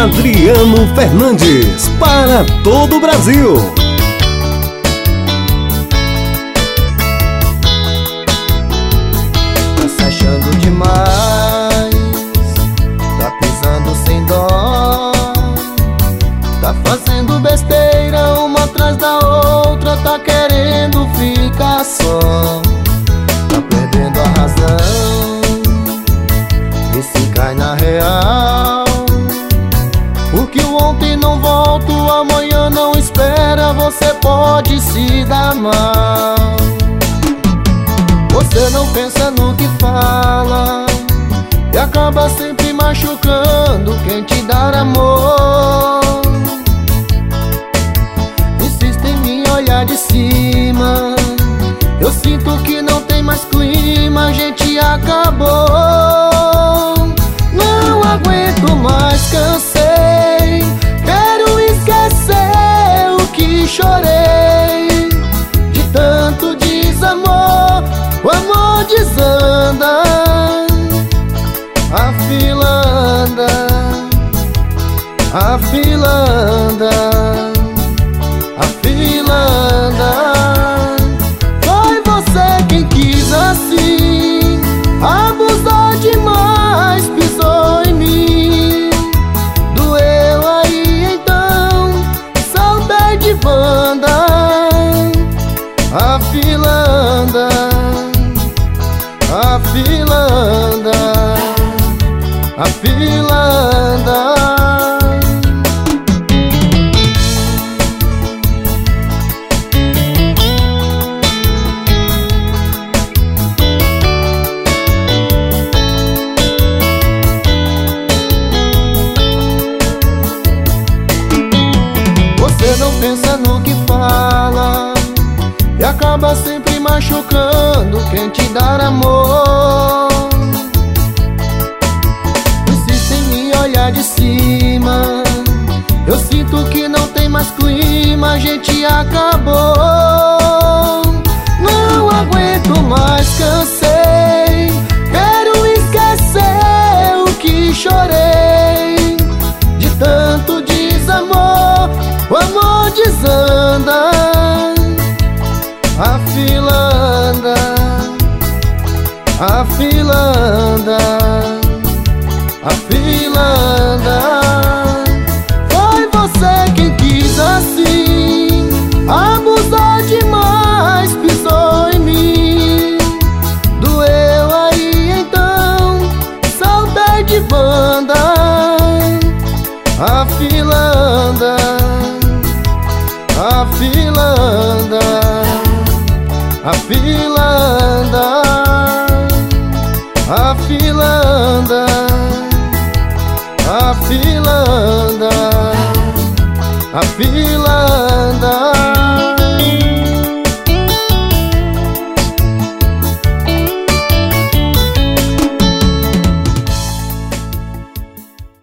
Adriano Fernandes, para todo o Brasil. Tá se achando demais, tá pisando sem dó, tá fazendo besteira uma atrás da outra, tá querendo ficar só, tá perdendo a razão, e se cai na real. Porque o ontem não volta, o amanhã não espera, você pode se dar mal. Você não pensa no que fala e acaba sempre machucando quem te dá amor. Insiste em me olhar de cima, eu sinto que não tem mais clima, a gente acabou. Não aguento mais, cansei, quero esquecer o que chorei. De tanto desamor, o amor desanda, a fila anda, a fila anda, a fila anda. Foi você quem quis assim, abusou demais, pisou em mim. Doeu aí então, saudade de banda, a fila anda, a fila anda, a fila anda. Você não pensa no que fala e acaba sempre machucando quem te dá amor. Insiste em me olhar de cima, eu sinto que não tem mais clima, a gente acabou. Não aguento mais, cansei, quero esquecer o que chorei. De tanto desamor, o amor desanda, a fila anda, a fila anda, a fila anda. Foi você quem quis assim, abusou demais, pisou em mim. Doeu aí então, saudade de banda, a fila anda, a fila anda, a fila anda.